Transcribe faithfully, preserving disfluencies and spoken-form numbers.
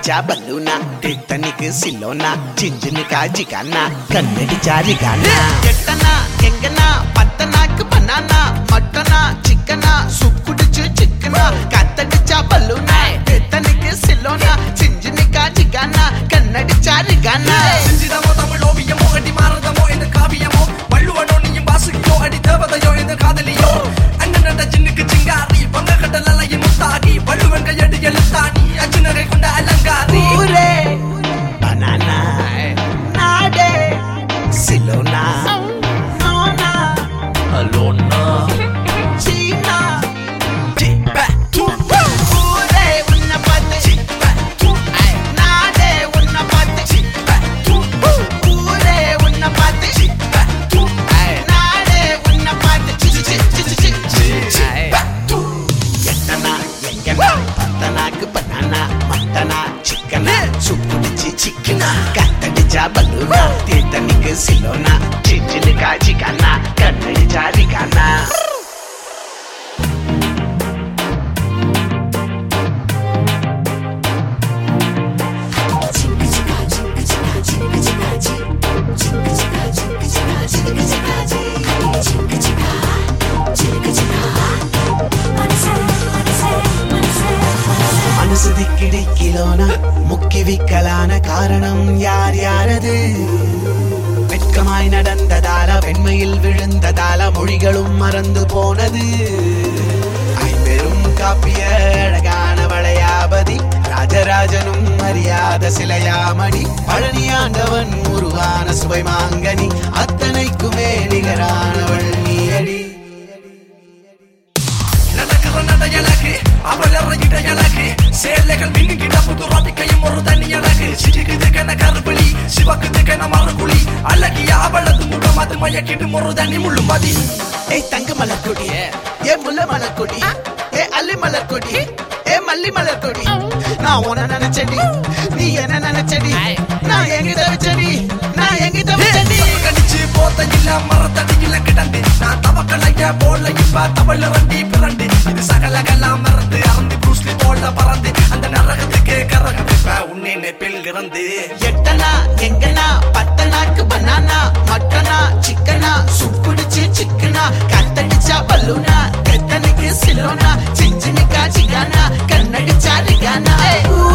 கத்தடிச்சா பல்லூனா டிட்டனிக்கு சில்லோனா சிஞ்சினுக்கா ஜிகானா கண்ணடிச்சா ரிகானா எட்டனா எங்கனா பத்தனாக்கு பனானா மட்டனா சிக்கனா சூப் குடிச்சு சிக்கனா கத்தடிச்சா பல்லூனா டிட்டனிக்கு சில்லோனா சிஞ்சினுக்கா ஜிகானா கண்ணடிச்சா ரிகானா சிஞ்சிதமோ தமிழ் ஓவியமோ அடி மாறதமோ இந்த காவியமோ வள்ளுவனோ நீயும் வாசுகியோ அடி தேவதையோ இந்த காதலியோ அண்ணனட ஜின்னுக்கு சிங்காரி பங்க கடலையும் முத்தாடி வள்ளுவன் கையடி எழுத்தாடி அச்சுநகை கொண்ட அலங்காரி ஊரே பனானா நாடே சிலோனா நோனா அலோனா சீனா டிப்பா டு ஊரே உன்னை பார்த்து டிப்பா டு நாடே உன்னை பார்த்து டிப்பா டு ஊரே உன்னை பார்த்து டிப்பா டு நாடே உன்னை பார்த்து சி சி சி சி சி டிப்பா டு எட்டனா எங்கனா பத்தனாக்கு பனானா மட்டனா சிக்கனா சுப்புடிச்சு சிக்கனா கத்தடிச்சா பல்லூனா தீர்த்தனிக்கு சிலோனா சிஞ்சினுக்கா ஜிகானா கண்ணடிச்சா ரிகானா மனசு திக்கிடிக்கிலோனா முக்கி விக்கலான காரணம் யார் யாரது வெட்கமாய் நடந்ததால வெண்மையில் விழுந்ததால மொழிகளும் மறந்து போனது ஐம்பெரும் காப்பிய அழகான வளையாபதி ராஜராஜனும் அறியாத சிலையாமணி பழனியாண்டவன் உருவான சுவை மாங்கனி அத்தனைக்குமே நிகரானவள் நீயடி நடக்கிற நடையழகு அவள் இறங்கிட்ட அழகு சேலைகள் மின்னுகிட்ட புது ராதிக்கையும் ஒரு தனி அழகு சிரிக்குது கன கருப்பிளி சிவக்குது கன மறுகுழி அழகிய அவளது முகம் அது மயக்கிடும் ஒரு தனி முள்ளு மதி ஏய் தங்க மலர்கொடி ஏ முல்ல மலர்கொடி ஏ அல்லி மலர்கொடி ஏ மல்லி மலர்கொடி நான் உன்ன நினைச்சடி நீ என்ன நினைச்சடி நான் எங்கிட்ட வச்சடி நான் எங்கிட்ட வச்சடி கடிச்சு போத்த இல்ல மரத்தடியில கிடந்து நான் தவக்கலைய போல இப்ப தவள் இறண்டி பிறண்டு இது சகலகெல்லாம் மறந்து அறந்து புருஷ்லி போல பறந்து அந்த நரகத்துக்கு கரகத்து உன்னை நெப்பில் இறந்து எட்டனா எங்கனா பத்தனாக்கு பனானா மட்டனா சிக்கனா சுப்புடிச்சு சிக்கனா கத்தடிச்சா பல்லூனா கெத்தனுக்கு சிலோனா சிஞ்சினுக்கா ஜிகானா கண்ணடிச்சா ரிகானா